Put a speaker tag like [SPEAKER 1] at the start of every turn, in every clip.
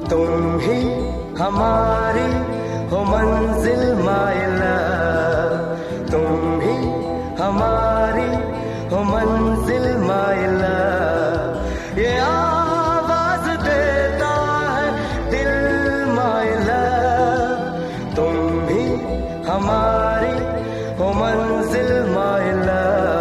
[SPEAKER 1] तुम ही हमारी हो मंजिल माइला, तुम ही हमारी हो मंजिल माइला। ये आवाज देता है दिल माइला, तुम ही हमारी हो मंजिल माइला।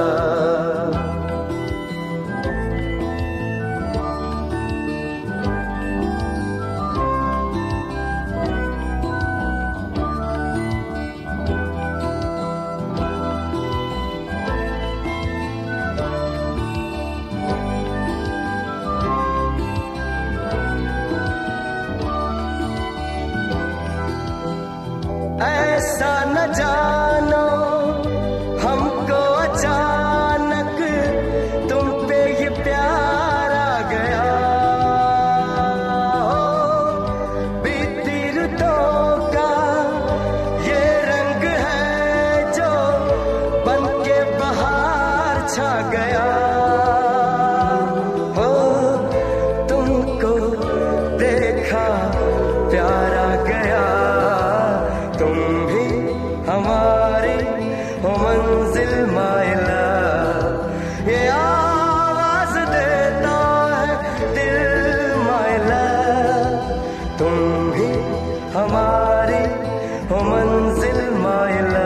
[SPEAKER 1] ऐसा न जानो हमको अचानक तुम पे ये प्यार आ गया, बीती रुतों का ये रंग है जो बन के बाहर छा गया। हो तुमको देखा प्यार आ गया, तुम ही हमारी हो मंजिल माइला। ये आवाज देता है दिल माइला, तुम ही हमारी हो मंजिल माइला।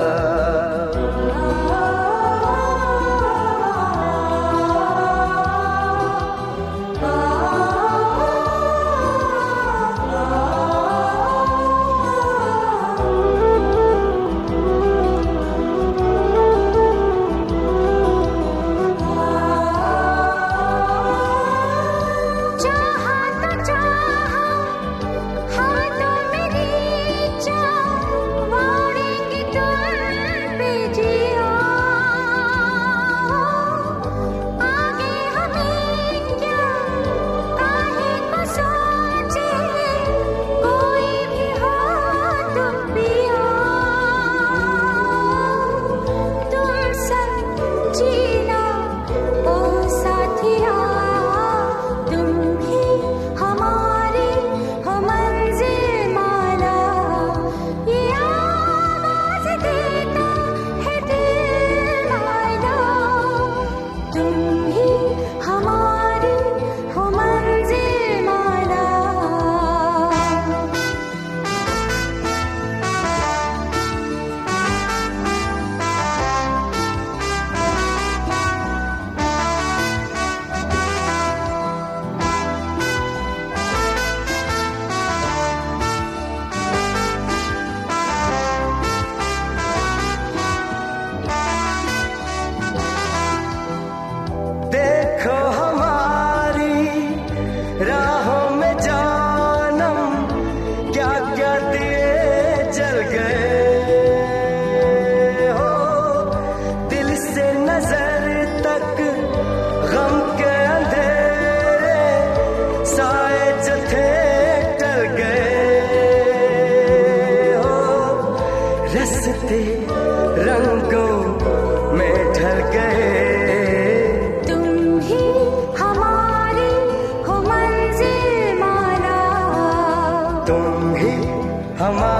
[SPEAKER 1] देखो हमारी राहों में जानम क्या क्या दिए जल गए, हो दिल से नजर तक गम के अंधेरे साए जो थे टल गए, हो रस्ते रंगों में ढल गए। तुम ही हमारी